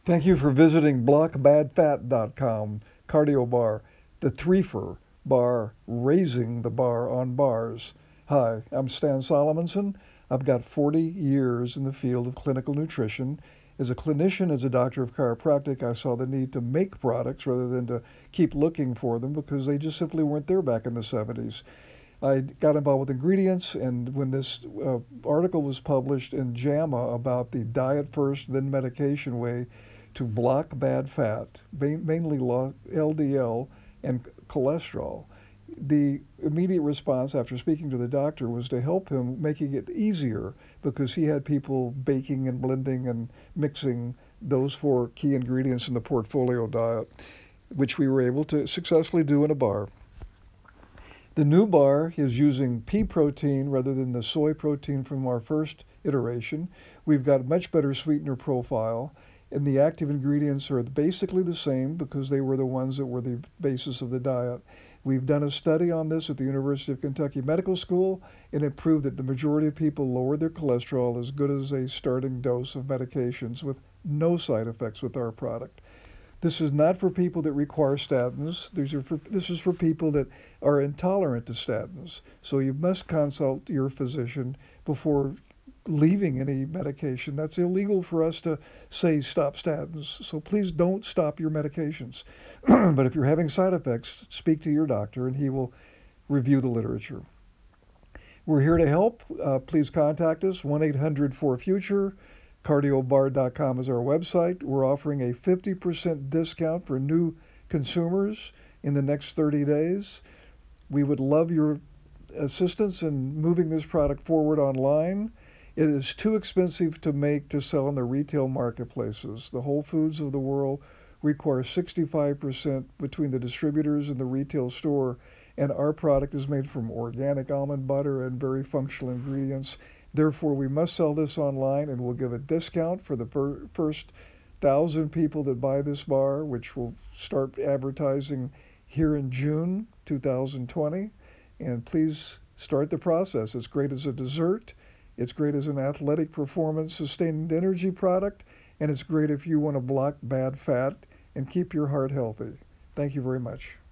Thank you for visiting blockbadfat.com, Cardio Bar, the threefer bar, raising the bar on bars. Hi, I'm Stan Solomonson. I've got 40 years in the field of clinical nutrition. As a clinician, as a doctor of chiropractic, I saw the need to make products rather than to keep looking for them because they just simply weren't there back in the 70s. I got involved with ingredients, and when this article was published in JAMA about the diet first, then medication way to block bad fat, mainly LDL and cholesterol, the immediate response after speaking to the doctor was to help him, making it easier because he had people baking and blending and mixing those four key ingredients in the portfolio diet, which we were able to successfully do in a bar. The new bar is using pea protein rather than the soy protein from our first iteration. We've got much better sweetener profile, and the active ingredients are basically the same because they were the ones that were the basis of the diet. We've done a study on this at the University of Kentucky Medical School, and it proved that the majority of people lowered their cholesterol as good as a starting dose of medications with no side effects with our product. This is not for people that require statins. This is for people that are intolerant to statins. So you must consult your physician before leaving any medication. That's illegal for us to say stop statins. So please don't stop your medications. But if you're having side effects, speak to your doctor and he will review the literature. We're here to help. Please contact us, 1-800-4FUTURE. Cardiobar.com is our website. We're offering a 50% discount for new consumers in the next 30 days. We would love your assistance in moving this product forward online. It is too expensive to make to sell in the retail marketplaces. The Whole Foods of the world require 65% between the distributors and the retail store, and our product is made from organic almond butter and very functional ingredients. Therefore, we must sell this online, and we'll give a discount for the first 1,000 people that buy this bar, which will start advertising here in June 2020. And please start the process. It's great as a dessert. It's great as an athletic performance sustained energy product. And it's great if you want to block bad fat and keep your heart healthy. Thank you very much.